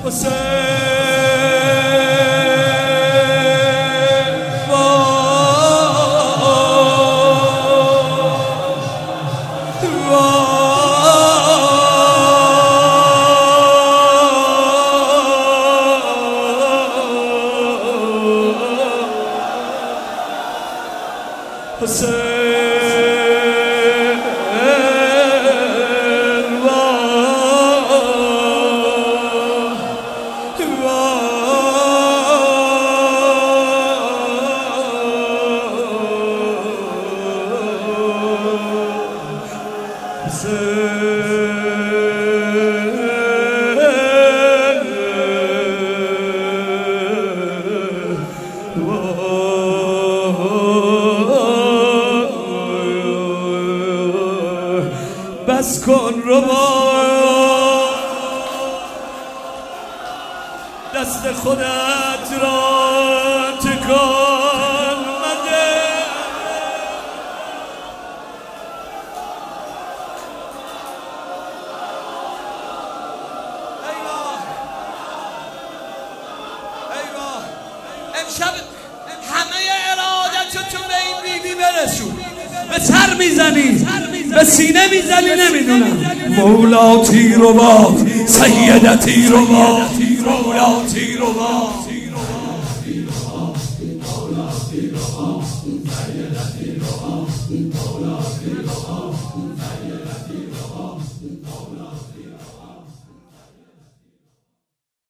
بس کن ربا دست خودت را تکان مده ایوه امشب همه ارادتتو به این بیبی برسون به سر میزنی به سینه میزنی نمیدونم مولاتی رو با سیدتی رو با مولاتی رو با مولاتی رو با